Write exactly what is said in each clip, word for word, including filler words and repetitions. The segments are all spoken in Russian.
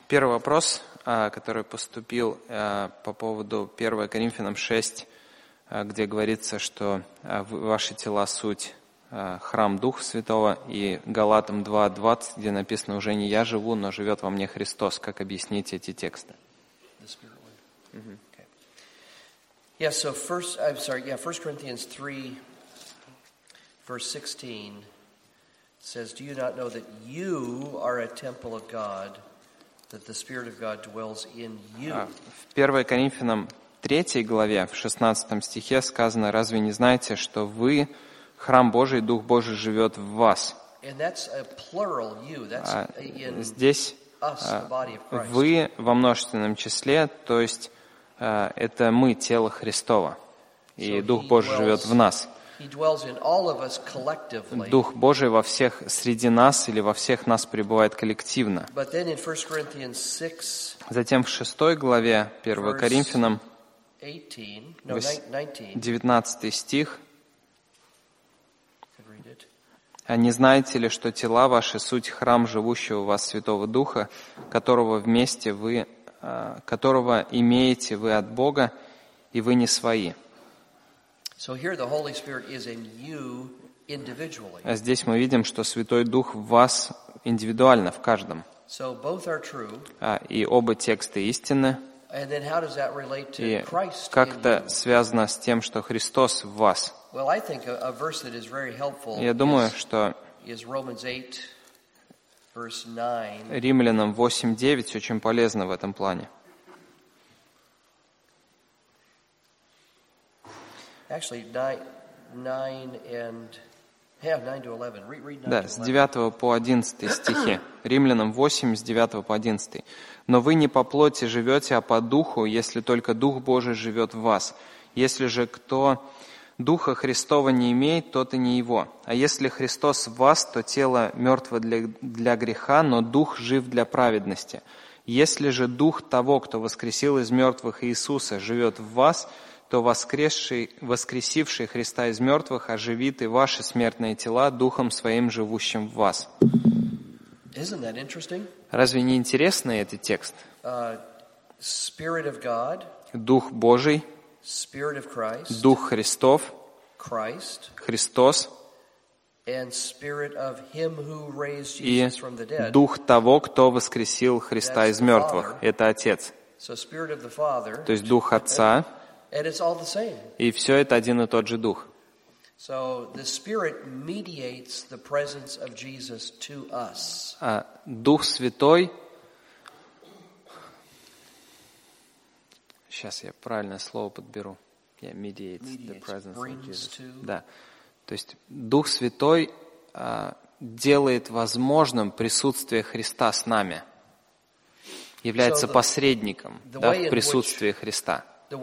Первый вопрос, который поступил по поводу первого Коринфянам шесть, где говорится, что ваши тела суть храм Духа Святого, и Галатам два двадцать, где написано: «Уже не я живу, но живет во мне Христос». Как объяснить эти тексты? Mm-hmm. Okay. Yeah, so first, I'm sorry, yeah, First Corinthians three, verse sixteen says, "Do you not know that you are a temple of God, that the Spirit of God dwells in you?" В первой Коринфянам третьей главе, в шестнадцатом стихе сказано: «Разве не знаете, что вы храм Божий, Дух Божий живет в вас?» And that's a plural you. That's in Здесь us, the body of Christ. «вы» во множественном числе, то есть это мы, тело Христово, и Дух Божий живет в нас. Дух Божий во всех, среди нас или во всех нас пребывает коллективно. Затем в шестой главе первого Коринфянам, девятнадцатый стих: «А не знаете ли, что тела ваши суть храм живущего у вас Святого Духа, которого вместе вы, которого имеете вы от Бога, и вы не свои?» А здесь мы видим, что Святой Дух в вас индивидуально, в каждом. И оба текста истинны. И как это связано с тем, что Христос в вас? Я думаю, что Римлянам восемь девять очень полезно в этом плане. Да, с девятого по одиннадцатый стихи. Римлянам восемь, с девятого по одиннадцатый. «Но вы не по плоти живете, а по духу, если только Дух Божий живет в вас. Если же кто Духа Христова не имеет, тот и не его. А если Христос в вас, то тело мертво для, для греха, но Дух жив для праведности. Если же Дух того, кто воскресил из мертвых Иисуса, живет в вас, то воскресший, воскресивший Христа из мертвых оживит и ваши смертные тела Духом Своим, живущим в вас». Разве не интересный этот текст? Uh, Spirit of God, Дух Божий, Spirit of Christ, Дух Христов, Christ, Христос and Spirit of Him who raised и Jesus from the dead. Дух того, кто воскресил Христа из мертвых. Это Отец. So Spirit of the Father, То есть Дух Отца, and it's all the same. и все это один и тот же Дух. So the Spirit mediates the presence of Jesus to us. А Дух Святой, сейчас я правильное слово подберу. Yeah, mediates, mediates the presence of Jesus. To... Да. То есть Дух Святой а, делает возможным присутствие Христа с нами, является so the, посредником the да, в присутствии which... Христа. То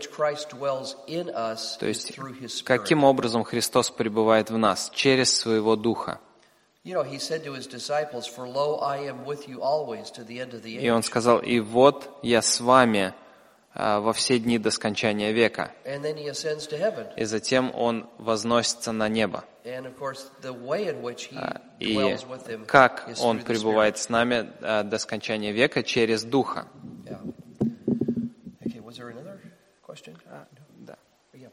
есть, каким образом Христос пребывает в нас? Через Своего Духа. И Он сказал: «И вот я с вами а, во все дни до скончания века». И затем Он возносится на небо. А, и как Он пребывает с нами а, до скончания века? Через Духа. Was there another question? Uh, да. Yeah.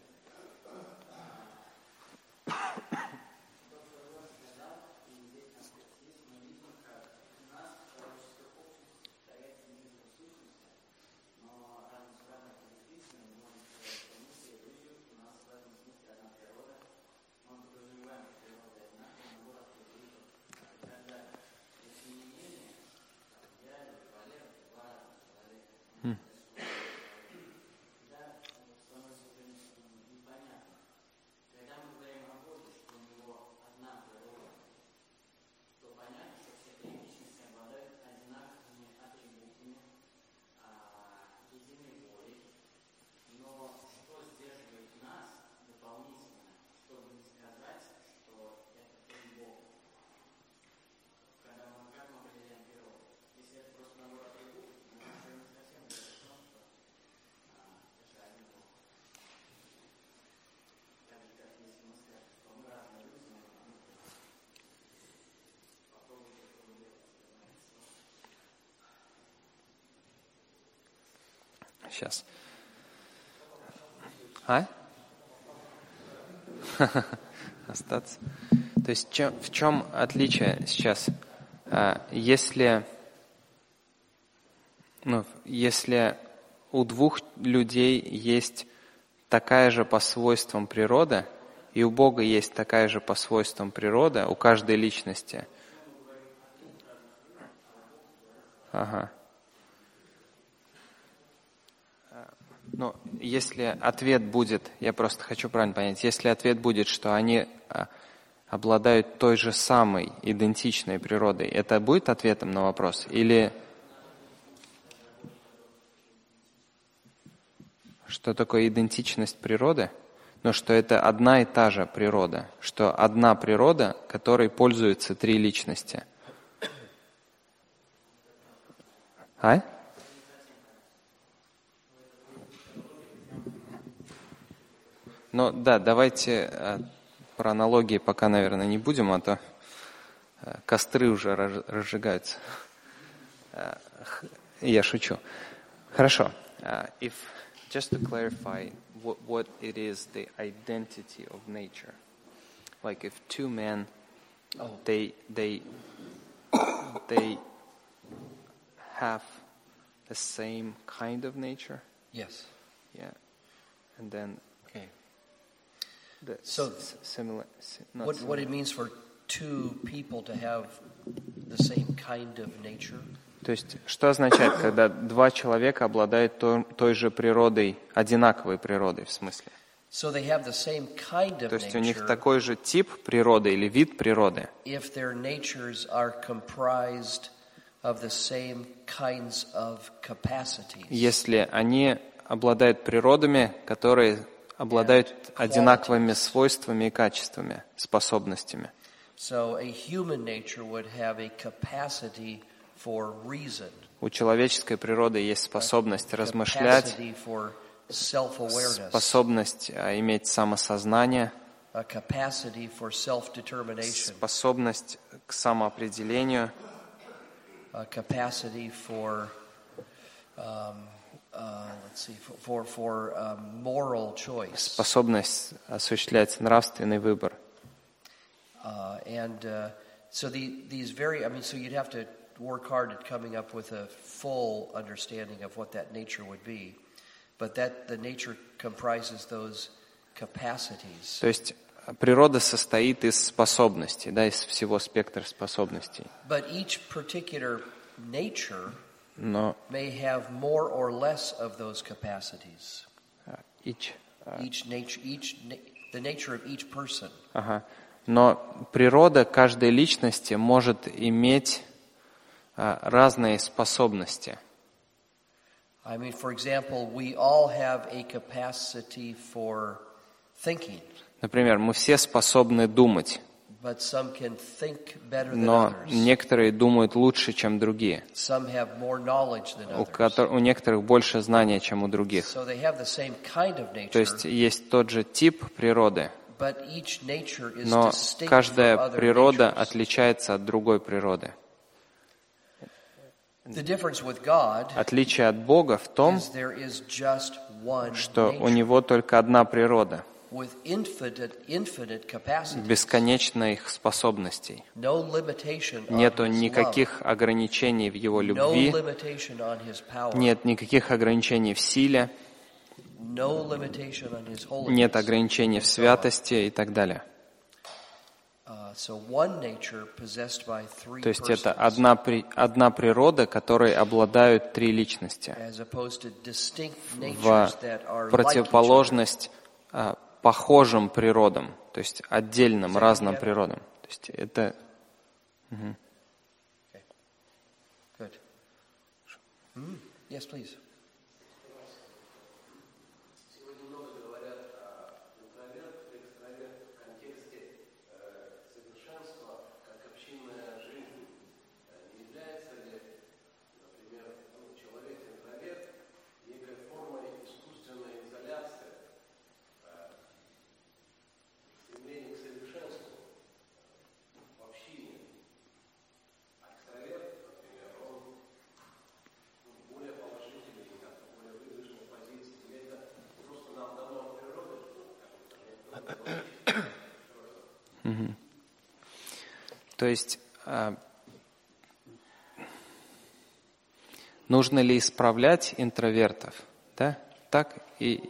сейчас. А? Остаться. То есть чем, в чем отличие сейчас? А, если, ну, если у двух людей есть такая же по свойствам природа, и у Бога есть такая же по свойствам природа, у каждой личности. Ага. Ну, если ответ будет, я просто хочу правильно понять, если ответ будет, что они обладают той же самой идентичной природой, это будет ответом на вопрос? Или что такое идентичность природы? Но что это одна и та же природа, что одна природа, которой пользуются три личности. А? Ну да, давайте а, про аналогии пока, наверное, не будем, а то а, костры уже разжигаются. А, я шучу. Хорошо. Uh, if just to clarify what, what it is, the identity of nature. Like if two men, oh. they they they have the same kind of nature. Yes. Yeah, and then. Okay. The so, s- similar. Not what similar. what it means for two people to have the same kind of nature? То есть, что означает, когда два человека обладают той, той же природой, одинаковой природой, в смысле? So they have the same kind of То есть у них nature такой же тип природы или вид природы, if their natures are comprised of the same kinds of capacities. если они обладают природами, которые обладают одинаковыми свойствами и качествами, способностями. So a human nature would have a capacity for reason. У человеческой природы есть способность размышлять, способность а, иметь самосознание, способность к самоопределению, способность осуществлять нравственный выбор. Uh, and uh, so the, these very, I mean, so you'd have to work hard at coming up with a full understanding of what that nature would be, but that the nature comprises those capacities. То есть природа состоит из способностей, да, из всего спектра способностей. But each particular nature Но may have more or less of those capacities. Each, uh, each nature, each the nature of each person. Ага. Но природа каждой личности может иметь а, разные способности. I mean, for example, we all have a capacity for thinking. Например, мы все способны думать, but some can think better than но others. некоторые думают лучше, чем другие. Some have more knowledge than У, others. котор- у некоторых больше знания, чем у других. So they have the same kind of nature, То есть есть тот же тип природы, but each nature is но distinct каждая from other природа natures. отличается от другой природы. The difference with God Отличие от Бога в том, is there is just one что у nature Него только одна природа, with infinite, infinite capacities. бесконечных способностей. No limitation on Нету his никаких ограничений в Его love. No любви, limitation on his power. нет никаких ограничений в силе, No limitation on his holiness. нет ограничений в святости и так далее. Uh, so one nature possessed by three То есть это persons, одна, при- одна природа, которой обладают три личности, as opposed to distinct в natures that are like each other. противоположность а, похожим природам, то есть отдельным, разным природам. То есть это... Мгм. Okay. Good. Mm. Yes, please. То есть нужно ли исправлять интровертов? Да? Так и...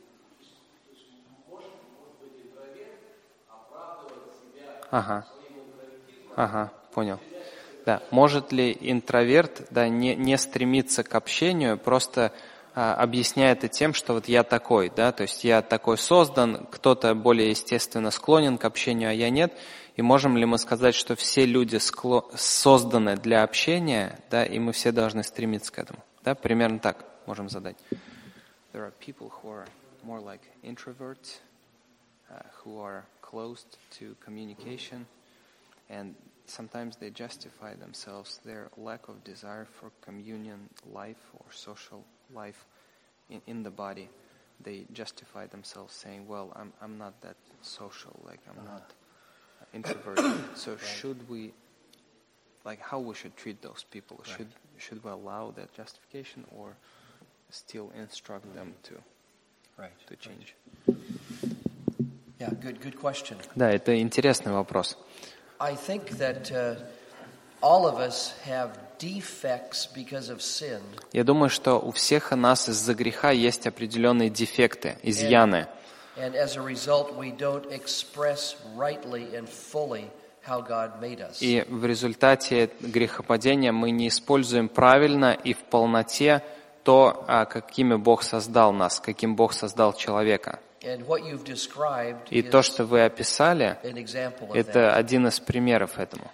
Ага. Ага, понял. Да. Может ли интроверт, да, не, не стремиться к общению, просто а, объясняя это тем, что вот я такой, да, то есть я такой создан, кто-то более естественно склонен к общению, а я нет. И можем ли мы сказать, что все люди скло... созданы для общения, да, и мы все должны стремиться к этому? Да, примерно так можем задать. There are people who are more like introverts, uh, who are closed to communication, and sometimes they justify themselves, their lack of desire for communion life or social life in, in the body. They justify themselves saying, well, I'm I'm not that social, like I'm not introverted. So right. should we, like how we should treat those people? Right. Should should we allow that justification or still instruct them to, right. to change? Yeah, good, good question. Да, это интересный вопрос. I think that uh, all of us have defects because of sin. Я думаю, что у всех нас из-за греха есть определенные дефекты, изъяны. And, and as a result, we don't express rightly and fully how God made us. И в результате грехопадения мы не используем правильно и в полноте то, какими Бог создал нас, каким Бог создал человека. И то, что вы описали, это один из примеров этому.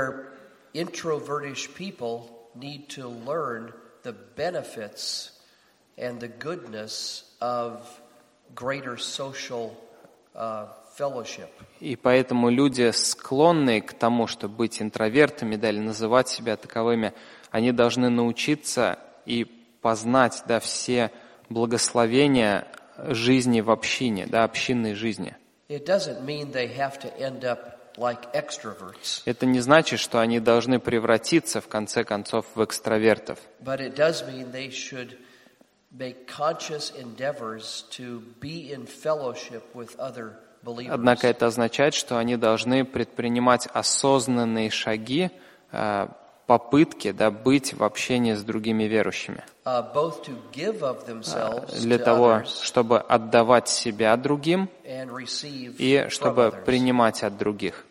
И поэтому люди, склонные к тому, чтобы быть интровертами, да, или называть себя таковыми, они должны научиться и познать, да, все благословения жизни в общине, да, общинной жизни. Это не значит, что они должны превратиться, в конце концов, в экстравертов. Однако это означает, что они должны предпринимать осознанные шаги, попытки, да, быть в общении с другими верующими. Для того, чтобы отдавать себя другим и чтобы принимать от других.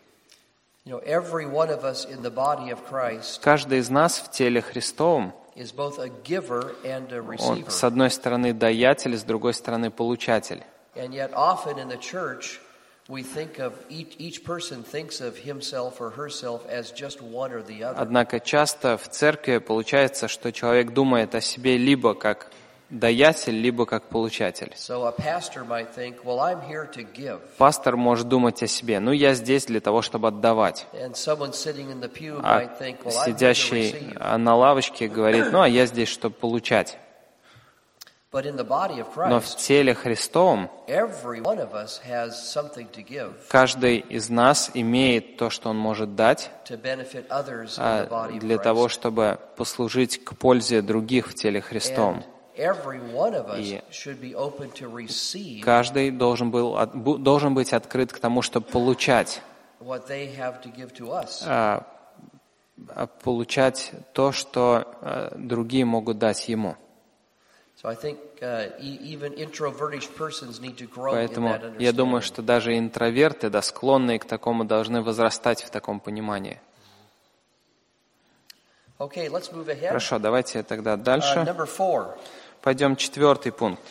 Каждый из нас в теле Христовом, он, с одной стороны, даятель, с другой стороны, получатель. Однако часто в церкви получается, что человек думает о себе либо как даятель, либо как получатель. Пастор может думать о себе, ну я здесь для того, чтобы отдавать. А сидящий на лавочке говорит, ну а я здесь, чтобы получать. Но в теле Христовом каждый из нас имеет то, что он может дать, для того, чтобы послужить к пользе других в теле Христовом. И каждый должен, был, должен быть открыт к тому, чтобы получать, получать то, что другие могут дать ему. Поэтому я думаю, что даже интроверты, да, склонные к такому, должны возрастать в таком понимании. Хорошо, давайте тогда дальше. Пойдем четвертый пункт.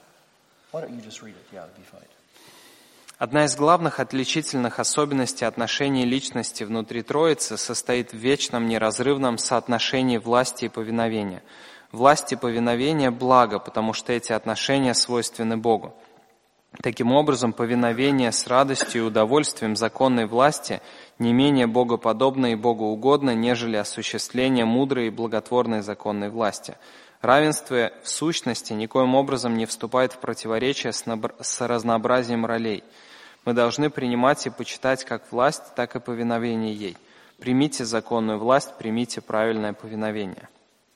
Одна из главных отличительных особенностей отношений личности внутри Троицы состоит в вечном неразрывном соотношении власти и повиновения. Власть и повиновение – благо, потому что эти отношения свойственны Богу. Таким образом, повиновение с радостью и удовольствием законной власти не менее богоподобно и богоугодно, нежели осуществление мудрой и благотворной законной власти. Равенство в сущности никоим образом не вступает в противоречие с, набр... с разнообразием ролей. Мы должны принимать и почитать как власть, так и повиновение ей. Примите законную власть, примите правильное повиновение.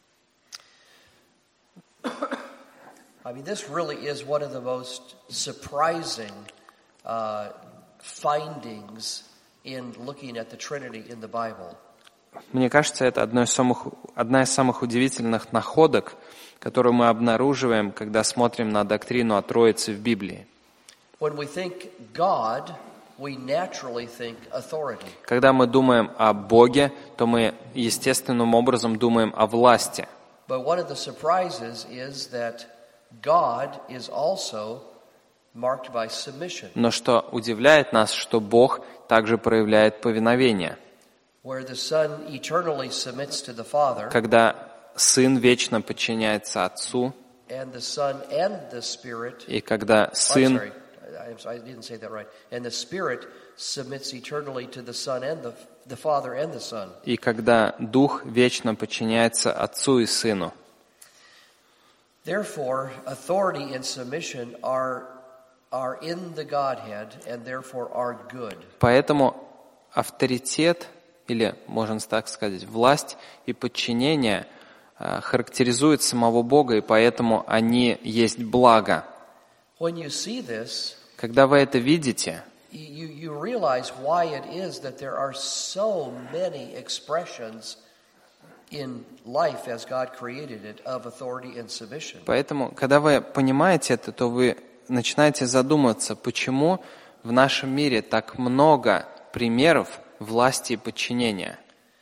I mean, this really is one of the most surprising uh, findings in looking at the Trinity in the Bible. Мне кажется, это одно из самых, одна из самых удивительных находок, которую мы обнаруживаем, когда смотрим на доктрину о Троице в Библии. When we think God, we naturally think authority. Когда мы думаем о Боге, то мы естественным образом думаем о власти. But one of the surprises is that God is also marked by submission. Но что удивляет нас, что Бог также проявляет повиновение. Where the Son eternally submits to the Father, Когда Сын вечно подчиняется Отцу, and the Son and the Spirit, и когда I'm Сын, sorry, I, I didn't say that right, and the Spirit submits eternally to the Son and the, the Father and the Son. и когда Дух вечно подчиняется Отцу и Сыну. Therefore, authority and submission are, are in the Godhead and therefore are good. Поэтому авторитет, или, можно так сказать, власть и подчинение э, характеризуют самого Бога, и поэтому они есть благо. When you see this, Когда вы это видите, you, you realize why it is that there are so many expressions in life as God created it of authority and submission. поэтому, когда вы понимаете это, то вы начинаете задумываться, почему в нашем мире так много примеров власти и подчинения.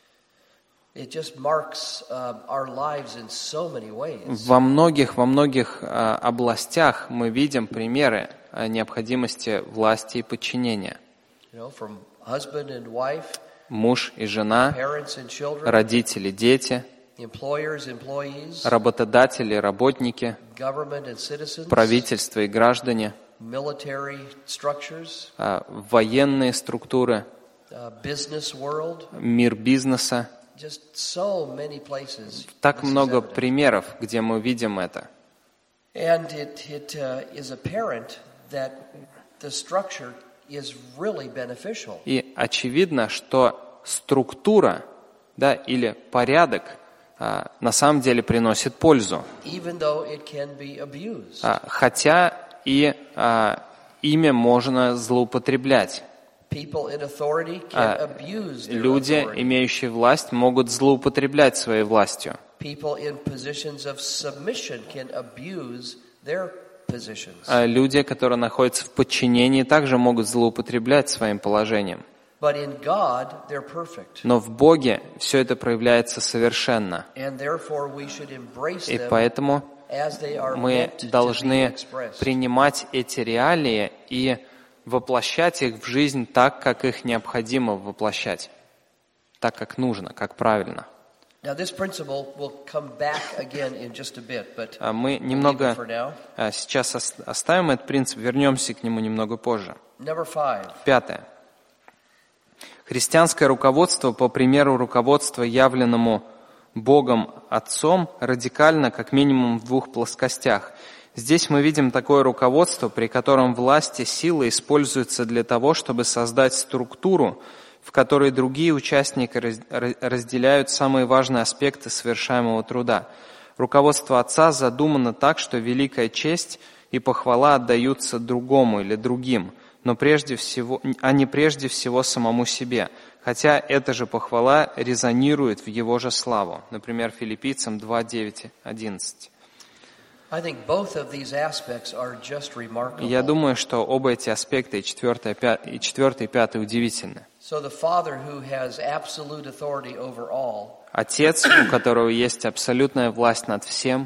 It just marks uh, our lives in so many ways. Во многих, во многих а, областях мы видим примеры а, необходимости власти и подчинения. You know, from husband and wife, Муж и жена, parents and children, родители, дети, employers, employees, работодатели, работники, government and citizens, правительство и граждане, military structures, а, военные структуры, uh, business world, мир бизнеса. just so many places. Так this is много evident. примеров, где мы видим это. And it, it uh, is apparent that the structure is really beneficial. И очевидно, что структура, да, или порядок а, на самом деле приносит пользу. Even though it can be abused. А, хотя и а, ими можно злоупотреблять. People in authority can А, abuse their люди, authority. имеющие власть, могут злоупотреблять своей властью. People in positions of submission can abuse their positions. А люди, которые находятся в подчинении, также могут злоупотреблять своим положением. But in God, they're perfect. Но в Боге все это проявляется совершенно. And therefore we should embrace И them поэтому as they are мы meant to be должны expressed. принимать эти реалии и воплощать их в жизнь так, как их необходимо воплощать, так, как нужно, как правильно. Now this principle will come back again in just a bit, but А Мы we'll leave it немного for now. а, сейчас ос- оставим этот принцип, вернемся к нему немного позже. Number five. Пятое. Христианское руководство, по примеру руководства, явленному Богом Отцом, радикально, как минимум, в двух плоскостях. Здесь мы видим такое руководство, при котором власть и сила используются для того, чтобы создать структуру, в которой другие участники раз- разделяют самые важные аспекты совершаемого труда. Руководство Отца задумано так, что великая честь и похвала отдаются другому или другим, но прежде всего, а не прежде всего самому себе, хотя эта же похвала резонирует в его же славу. Например, Филиппийцам два, девять, одиннадцать. I think both of these aspects are just remarkable. Я думаю, что оба эти аспекта, и четвертый, и четвертый, и пятый, удивительны. So the Father who has absolute authority over all Отец, у которого есть абсолютная власть над всем,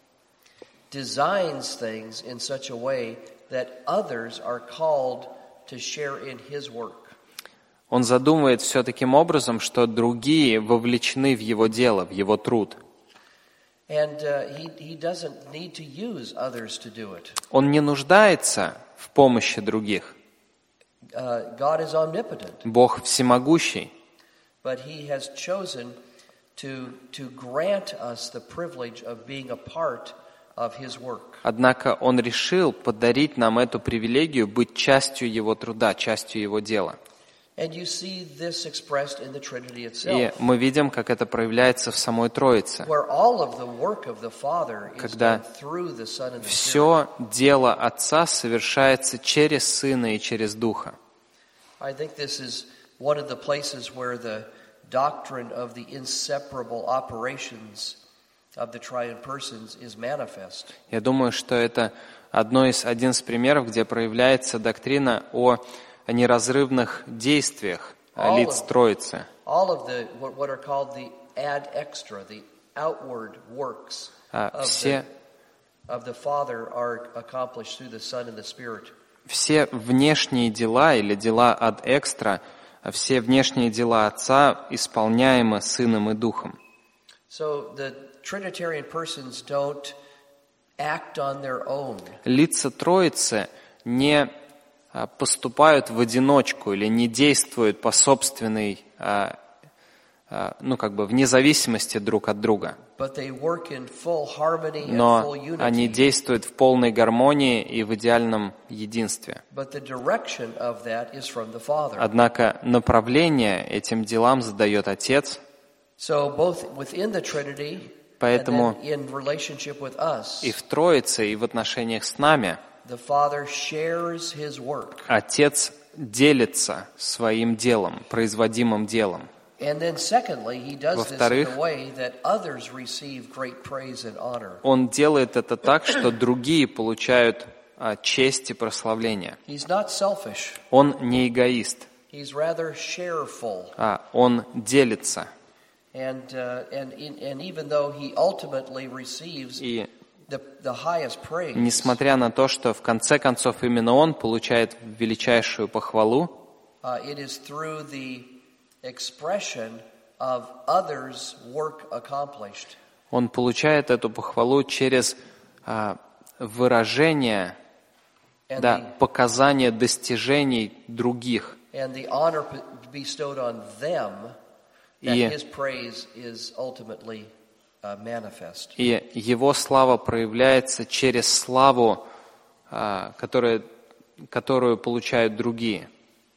designs things in such a way that others are called to share in His work. Он задумывает все таким образом, что другие вовлечены в его дело, в его труд. And uh, he, he doesn't need to use others to do it. Он не нуждается в помощи других. Uh, God is omnipotent, Бог всемогущий, but He has chosen to, to grant us the privilege of being a part of His work. однако Он решил подарить нам эту привилегию быть частью Его труда, частью Его дела. And you see this expressed in the Trinity И itself, мы видим, как это проявляется в самой Троице. where all of the work of the Father is Когда done through the Son and the Spirit. Все дело Отца совершается через Сына и через Духа. I think this is one of the places where the doctrine of the inseparable operations of the triune persons is manifest. Я думаю, что это одно из, один из примеров, где проявляется доктрина о неразрывных действиях лиц Троицы. All of the what, what are called the ad extra, the outward works А, of, все, the, of the Father are accomplished through the Son and the Spirit. все внешние дела или дела ad extra, все внешние дела Отца исполняемы Сыном и Духом. So the Trinitarian persons don't act on their own. Лица Троицы не а, поступают в одиночку или не действуют по собственной, а, а, ну как бы вне зависимости друг от друга. But they work in full harmony and Но full unity. они действуют в полной гармонии и в идеальном единстве. But the direction of that is from the Father. Однако направление этим делам задает Отец. So both within the Trinity Поэтому and then in relationship with us, и в Троице, и в отношениях с нами the Father shares His work. Отец делится своим делом, производимым делом. And then secondly, He does this in Во-вторых, a way that others receive great praise and honor. Он делает это так, что другие получают а, честь и прославление. He's not selfish. Он не эгоист, He's rather shareful. а он делится. And uh, and in, and even though He ultimately receives И the the highest praise, несмотря на то, что в конце концов именно Он получает величайшую похвалу, uh, it is through the expression of others' work accomplished. Он получает эту похвалу через а, выражение, And да, the, показание достижений других. and the honor p- bestowed on them, that И, His praise is ultimately uh, manifest. и Его слава проявляется через славу, а, которая, которую получают другие.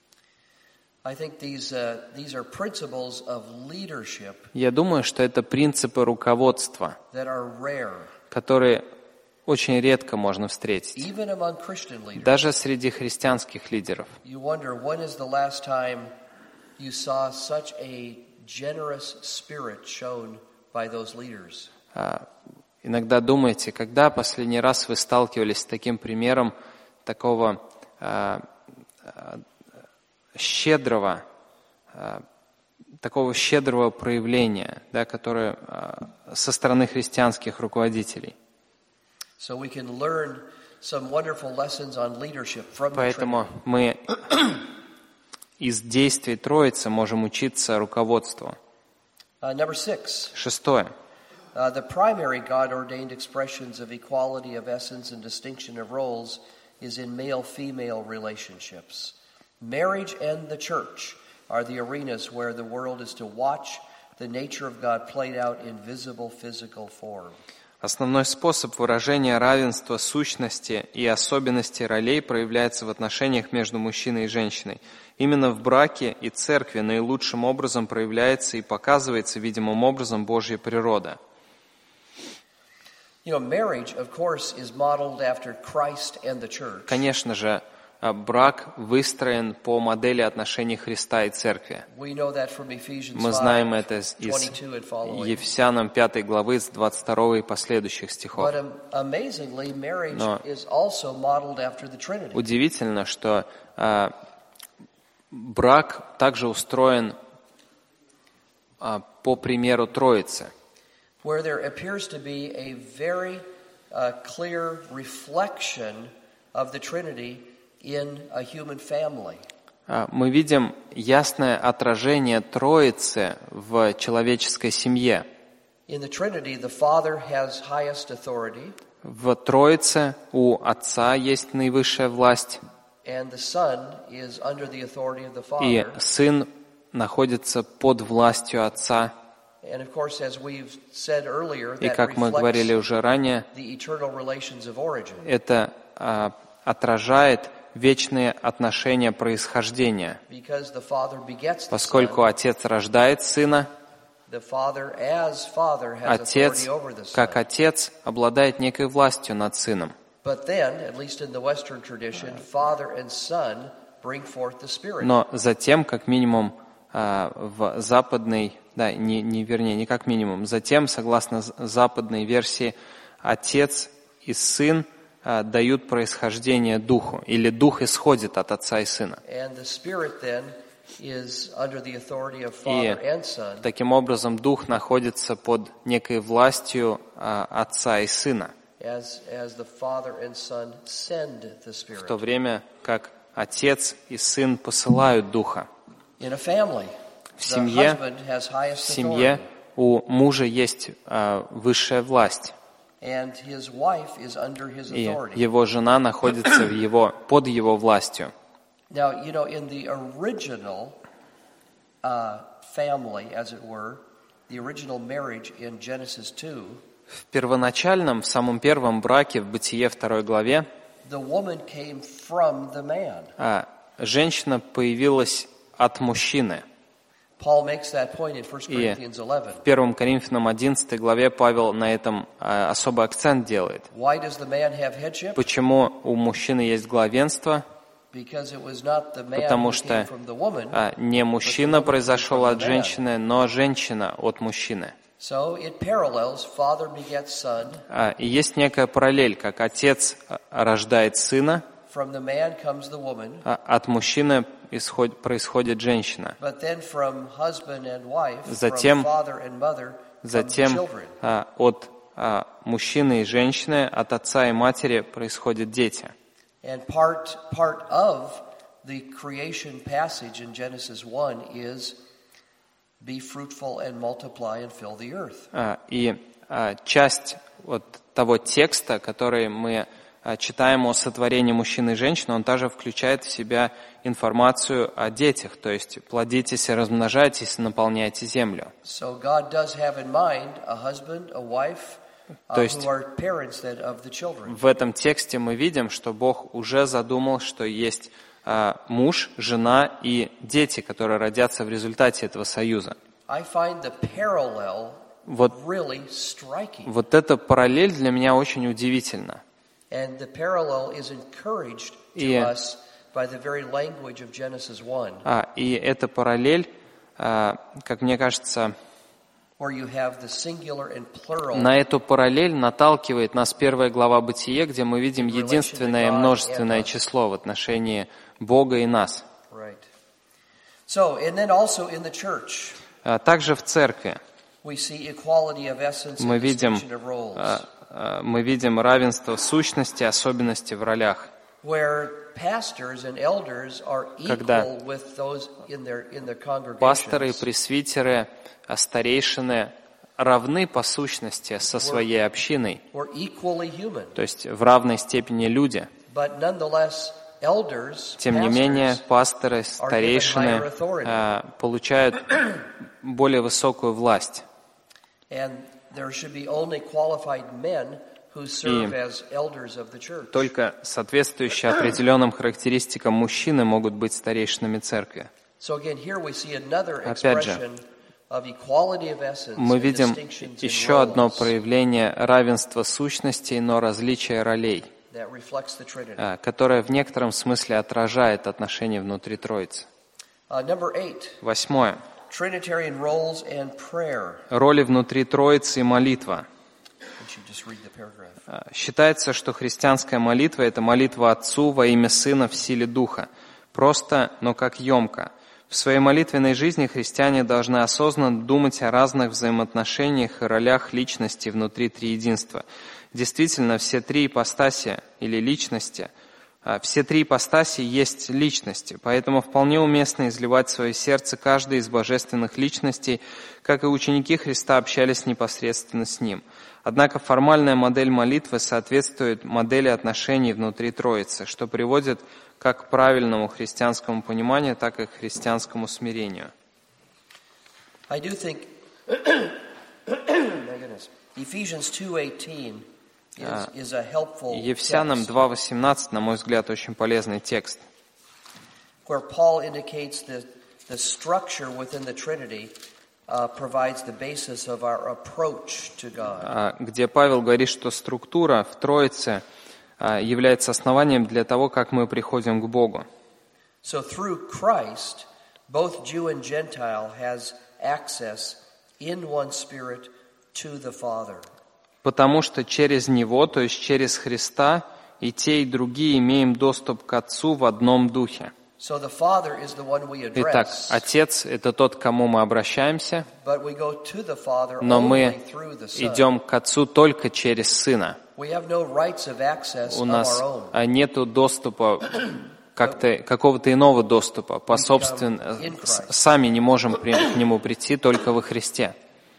I think these uh, these are principles of leadership Я думаю, что это принципы руководства, that are rare, которые очень редко можно встретить. even among Christian leaders. Даже среди христианских лидеров. You wonder, when is the last time you saw such a generous spirit shown by those leaders? А, иногда думаете, когда последний раз вы сталкивались с таким примером такого а, а, щедрого, а, такого щедрого проявления, да, которое а, со стороны христианских руководителей. So we can learn some wonderful lessons on leadership from the Поэтому Trinity. мы из действий Троицы можем учиться руководству. Uh, number six, Шестое. uh, the primary God-ordained expressions of equality of essence and distinction of roles is in male-female relationships. Marriage and the church are the arenas where the world is to watch the nature of God played out in visible physical form. Основной способ выражения равенства сущности и особенностей ролей проявляется в отношениях между мужчиной и женщиной. Именно в браке и церкви наилучшим образом проявляется и показывается видимым образом Божья природа. You know, marriage, of course, is modeled after Christ and the church. Конечно же, брак выстроен по модели отношений Христа и Церкви. We know that from Ephesians Мы знаем five, это из twenty-two and following. Ефесянам пятой главы с двадцать второго и последующих стихов. But um, amazingly, marriage Но is also modeled after the Trinity. удивительно, что а, брак также устроен а, по примеру Троицы, Where there appears to be a very uh, clear reflection of the Trinity in a human family. А, мы видим ясное отражение Троицы в человеческой семье. In the Trinity, the Father has highest authority, В Троице у Отца есть наивысшая власть, and the Son is under the authority of the и Father. Сын находится под властью Отца. And of course, as we've said earlier, И, that как мы говорили reflects уже ранее, the eternal relations of origin. это а, отражает вечные отношения происхождения. Because the Father begets the Поскольку Son, Отец рождает Сына, the Father, as Father, has Отец, authority over the Son. как Отец, обладает некой властью над Сыном. But then, at least in the Western tradition, Father and Son bring forth the Spirit. Но затем, как минимум, в западной, да, не, не вернее, не как минимум, затем, согласно западной версии, Отец и Сын дают происхождение Духу, или Дух исходит от Отца и Сына. And the Spirit then is under the authority of И Father and Son. таким образом Дух находится под некой властью Отца и Сына, As, as the Father and Son send the в то Spirit. время как Отец и Сын посылают Духа. In a family, В the семье, husband has в highest семье authority, у мужа есть а, высшая власть, and his wife is under his и authority. его жена находится в его, под его властью. Now, you know, in the original uh, family, as it were, the original marriage in Genesis two, В первоначальном, в самом первом браке, в Бытие второй главе, the woman came from the man. а, женщина появилась от мужчины. Paul makes that point in First И Corinthians eleven. в первом Коринфянам одиннадцатой главе Павел на этом а, особый акцент делает. Why does the man have headship? Почему у мужчины есть главенство? Because it was not the man Потому who что came from the woman. а, не мужчина произошел от женщины, но женщина от мужчины. So it parallels father begets son. А, и есть некая параллель, как отец рождает сына, From the man comes the woman. а от мужчины исход, происходит женщина. But then from husband and wife, Затем, from father and mother, come the затем children. а, от а, мужчины и женщины, от отца и матери происходят дети. And part part of the creation passage in Genesis one is be fruitful and multiply and fill the earth. А, и а, часть вот того текста, который мы а, читаем о сотворении мужчины и женщины, он также включает в себя информацию о детях, то есть плодитесь и размножайтесь, наполняйте землю. So God does have in mind a husband, a wife, uh, То есть who are parents that of the children. В этом тексте мы видим, что Бог уже задумал, что есть а, муж, жена и дети, которые родятся в результате этого союза. I find the parallel Вот, really striking. вот эта параллель для меня очень удивительна. And the parallel is encouraged to И- us by the very language of Genesis one, А, и эта параллель, а, как мне кажется, where you have the singular and plural. на эту параллель наталкивает нас первая глава Бытие, где мы видим единственное множественное число в отношении Бога и нас. Right. So, and then also in the church, А также в церкви we see equality of essence мы and видим, distinction of roles, а, а, мы видим равенство сущности, особенности в ролях. where pastors and elders are Когда equal with those in their in their Пасторы и congregations. пресвитеры, а старейшины равны по сущности со своей общиной, We're equally human, то есть в равной степени люди. but nonetheless, elders, Тем не менее, pastors, пасторы, старейшины а, получают более высокую власть. and there should be only qualified men who serve as elders of the church. Только соответствующие определенным характеристикам мужчины могут быть старейшинами церкви. So again, here we see another Опять же, expression of equality of essence Мы and видим distinctions in еще одно roles проявление равенства сущностей, но различия ролей, that reflects the Trinity. а, которое в некотором смысле отражает отношения внутри Троицы. Uh, number eight, Восьмое. Trinitarian roles and prayer. Роли внутри Троицы и молитва. We should just read the paragraph. А, Считается, что христианская молитва – это молитва Отцу во имя Сына в силе Духа. Просто, но как емко. В своей молитвенной жизни христиане должны осознанно думать о разных взаимоотношениях и ролях личности внутри триединства. Действительно, все три ипостаси или личности, а, все три ипостаси есть личности, поэтому вполне уместно изливать в свое сердце каждой из божественных личностей, как и ученики Христа общались непосредственно с Ним. Однако формальная модель молитвы соответствует модели отношений внутри Троицы, что приводит как к правильному христианскому пониманию, так и к христианскому смирению. I do think, my goodness, Ephesians two eighteen is, is a helpful Ефесянам text, два восемнадцать, на мой взгляд, очень полезный текст, where Paul indicates that the structure within the Trinity uh, provides the basis of our approach to God. а, где Павел говорит, что структура в Троице а, является основанием для того, как мы приходим к Богу. So through Christ, both Jew and Gentile has access in one Spirit to the Father. Потому что через Него, то есть через Христа, и те, и другие имеем доступ к Отцу в одном Духе. So the Father is the one we Итак, address, Отец — это тот, к кому мы обращаемся, but we go to the Father но only мы through the Son. идем к Отцу только через Сына. We have no rights of access У of нас our own. а, нету доступа, как-то, какого-то иного доступа. По собственно, с- сами не можем при- к Нему прийти только во Христе.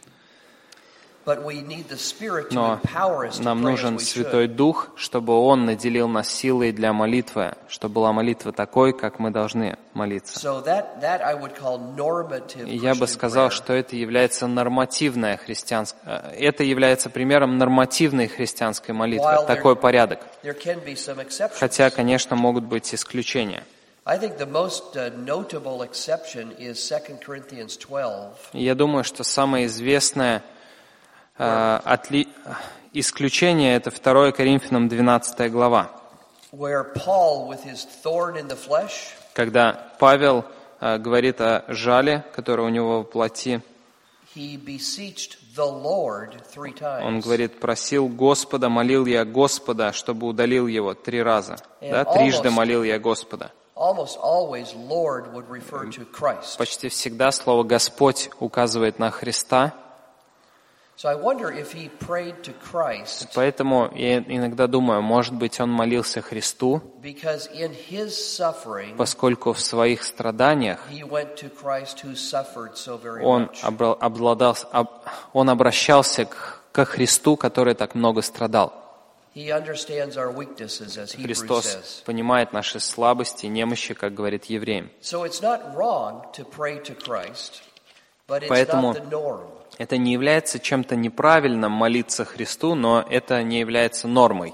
But we need the Spirit to Но empower us to нам pray as нужен we Святой should. Дух, чтобы Он наделил нас силой для молитвы, чтобы была молитва такой, как мы должны молиться. So that, that I would call normative И я бы Christian сказал, prayer. что это является нормативная христианская, это является примером нормативной христианской молитвы, While there- такой порядок. There can be some exceptions. Хотя, конечно, могут быть исключения. I think the most uh, notable exception is Second Corinthians twelve, И я думаю, что самое известное э, отли... исключение — это второе Коринфянам двенадцатая глава, where Paul, with his thorn in the flesh, когда Павел э, говорит о жале, которое у него во плоти. he beseeched the Lord three times. Он говорит: просил Господа, молил я Господа, чтобы удалил его три раза. And Да, трижды almost- молил я Господа. Almost always, Lord would refer to Christ. Почти всегда слово «Господь» указывает на Христа, So I wonder if he prayed to Christ поэтому я иногда думаю, может быть, он молился Христу, because in his suffering, поскольку в своих страданиях he went to Christ who suffered so very он, much. обра- обладал, об- он обращался к, ко Христу, который так много страдал. He understands our weaknesses, as Hebrews Христос says. понимает наши слабости и немощи, как говорит Евреям. So it's not wrong to pray to Christ, but it's Поэтому not the norm. это не является чем-то неправильным молиться Христу, но это не является нормой.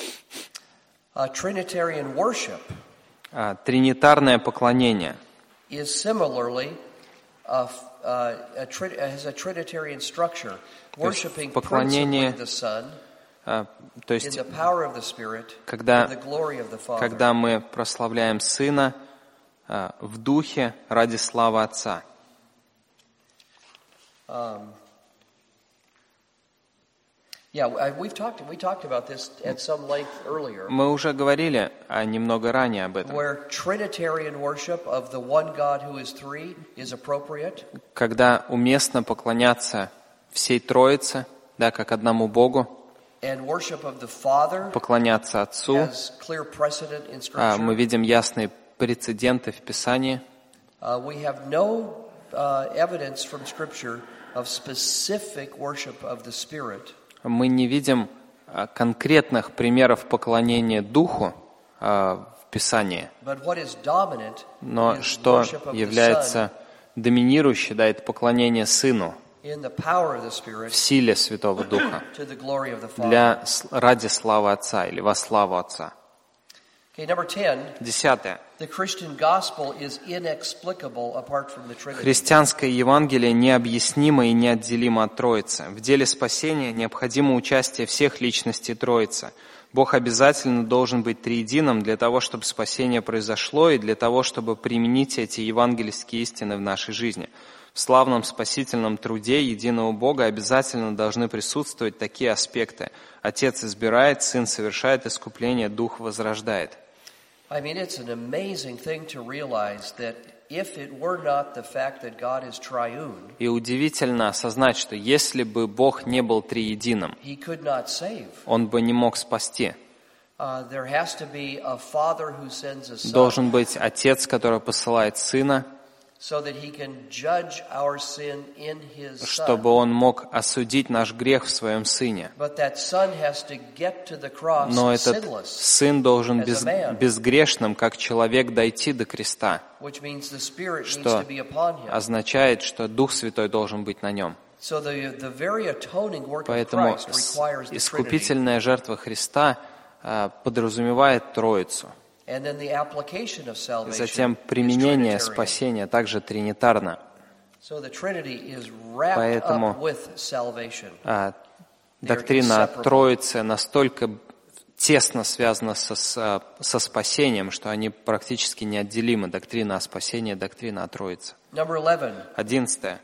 Uh, Trinitarian worship А, Тринитарное поклонение is similarly uh, f- uh, a tri- has a Trinitarian structure, worshiping поклонение, principally the Son а, то in есть, the power of the Spirit, когда, for the glory of the Father. когда мы прославляем Сына а, в Духе ради славы Отца. Um, yeah, I- we've talked we talked about this at some length earlier, Мы уже говорили а, немного ранее об этом. where Trinitarian worship of the one God who is three is appropriate, Когда уместно поклоняться всей Троице, да, как одному Богу, and worship of the Father поклоняться Отцу, has clear precedent in а, мы Scripture. видим ясные прецеденты в Писании. Uh, we have no uh, evidence from Scripture of specific worship of the Spirit, Мы не видим а, конкретных примеров поклонения Духу а, в Писании, but what is dominant но is что worship of the Son является доминирующей, да, это поклонение Сыну in the power of the в Spirit силе Святого Духа to the glory of the Father. для, с- ради славы Отца или во славу Отца. Okay, number ten. Десятое. The Christian gospel is inexplicable apart from the Trinity. Христианское Евангелие необъяснимо и неотделимо от Троицы. В деле спасения необходимо участие всех личностей Троицы. Бог обязательно должен быть триединым для того, чтобы спасение произошло, и для того, чтобы применить эти евангельские истины в нашей жизни. В славном спасительном труде единого Бога обязательно должны присутствовать такие аспекты. Отец избирает, Сын совершает искупление, Дух возрождает. I mean, it's an amazing thing to realize that if it were not the fact that God is triune, И удивительно осознать, что если бы Бог не был триединым, He could not save. Он бы не мог спасти. Uh, there has to be a father who sends a son Должен быть Отец, который посылает Сына, so that He can judge our sin in His чтобы Son. Он мог осудить наш грех в Своем Сыне. But that son has to get to the cross Но этот sinless, Сын должен as a без, man. безгрешным, как человек, дойти до креста, which means the Spirit needs что to be upon Him. означает, что Дух Святой должен быть на Нем. So the, the very atoning work of Поэтому Christ requires the Trinity. искупительная жертва Христа а, подразумевает Троицу. And then the application of salvation Затем is применение Trinitarian. спасения также тринитарно. So the Trinity is wrapped Поэтому up with salvation. А, доктрина о Троице настолько тесно связано со, со спасением, что они практически неотделимы. Доктрина о спасении, доктрина о Троице. Одиннадцатое.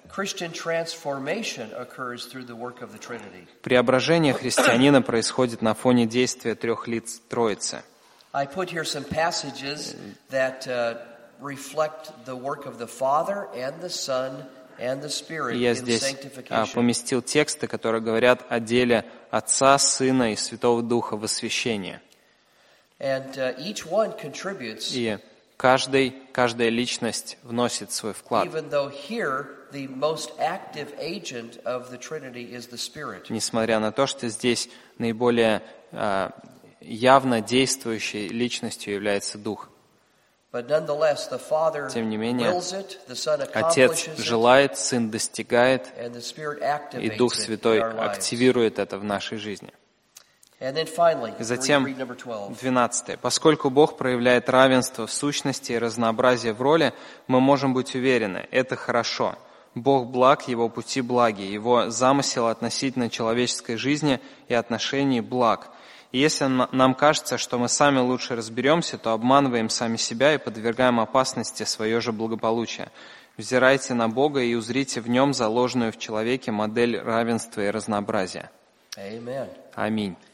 Преображение христианина происходит на фоне действия трех лиц Троицы. I put here some passages that uh, reflect the work of the Father and the Son and the Spirit Я in здесь sanctification. поместил тексты, которые говорят о деле Отца, Сына и Святого Духа в освящении. And uh, each one contributes. И каждый, каждая личность вносит свой вклад. Even though here the most active agent of the Trinity is the Spirit. Несмотря на то, что здесь наиболее uh, явно действующей личностью является Дух. Тем не менее, Отец желает, Сын достигает, и Дух Святой активирует это в нашей жизни. И затем, двенадцатое. Поскольку Бог проявляет равенство в сущности и разнообразие в роли, мы можем быть уверены, это хорошо. Бог благ, Его пути благи, Его замысел относительно человеческой жизни и отношений благ. И если нам кажется, что мы сами лучше разберемся, то обманываем сами себя и подвергаем опасности свое же благополучие. Взирайте на Бога и узрите в Нем заложенную в человеке модель равенства и разнообразия. Аминь.